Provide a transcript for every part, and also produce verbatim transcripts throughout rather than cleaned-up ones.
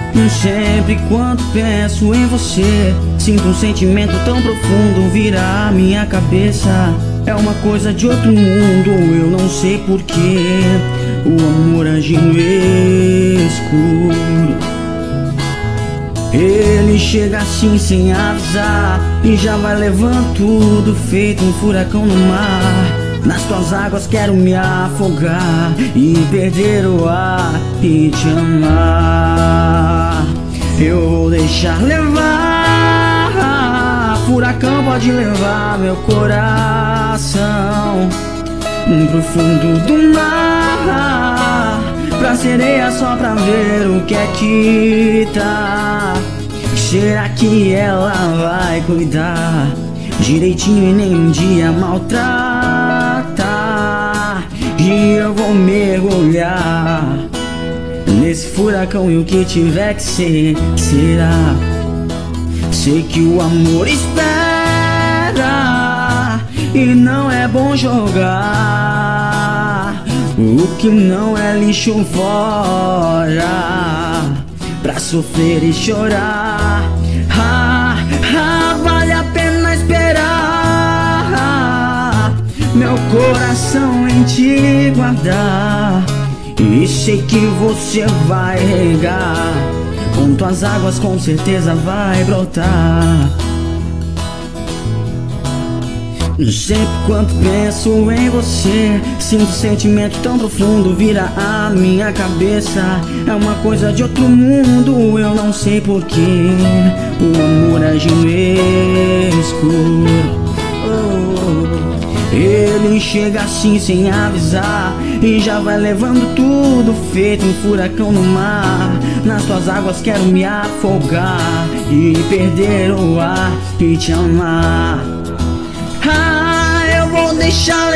Sempre quando penso em você, sinto um sentimento tão profundo virar a minha cabeça. É uma coisa de outro mundo, eu não sei porquê. O amor age no escuro. Ele chega assim sem avisar e já vai levando tudo, feito um furacão no mar. Nas tuas águas quero me afogar e perder o ar e te amar. Eu vou deixar levar, furacão pode levar meu coração pro fundo do mar, pra sereia só pra ver o que é que tá. Será que ela vai cuidar direitinho e nem um dia maltrata? E eu vou mergulhar nesse furacão e o que tiver que ser, será. Sei que o amor espera e não é bom jogar o que não é lixo fora pra sofrer e chorar. Ah, ah, vale a pena esperar meu coração em te guardar. E sei que você vai regar, com tuas águas com certeza vai brotar. Sempre quando penso em você, sinto um sentimento tão profundo vira a minha cabeça. É uma coisa de outro mundo, eu não sei porquê. O amor age no escuro. Ele chega assim sem avisar e já vai levando tudo, feito um furacão no mar. Nas tuas águas quero me afogar e perder o ar e te amar. Ah, eu vou deixar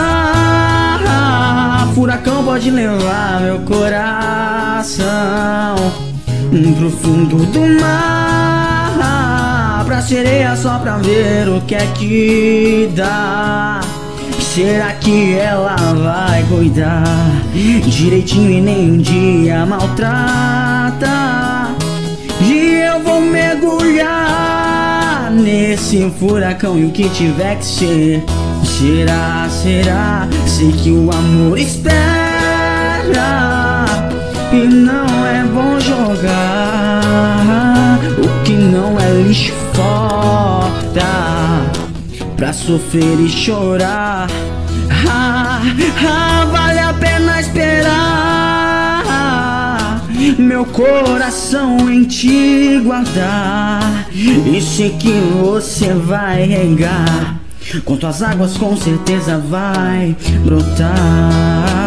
levar, furacão pode levar meu coração pro fundo do mar, pra sereia só pra ver o que é que dá. Será que ela vai cuidar direitinho e nem um dia maltrata? E eu vou mergulhar nesse furacão e o que tiver que ser, será, será. Sei que o amor espera e não é bom jogar o que não é lixo fora pra sofrer e chorar. Ah, ah, vale a pena esperar meu coração em te guardar. E sei que você vai regar, com tuas águas com certeza vai brotar.